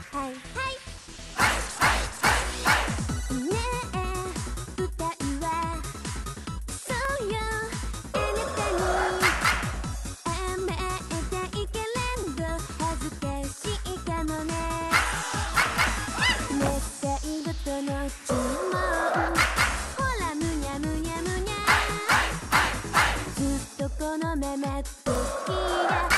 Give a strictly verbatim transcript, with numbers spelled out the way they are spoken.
はいはいねえ歌いはそうよあなたに甘えたいけれど恥ずかしいかもね熱帯ごとの注文ほらむにゃむにゃむにゃずっとこのまま時が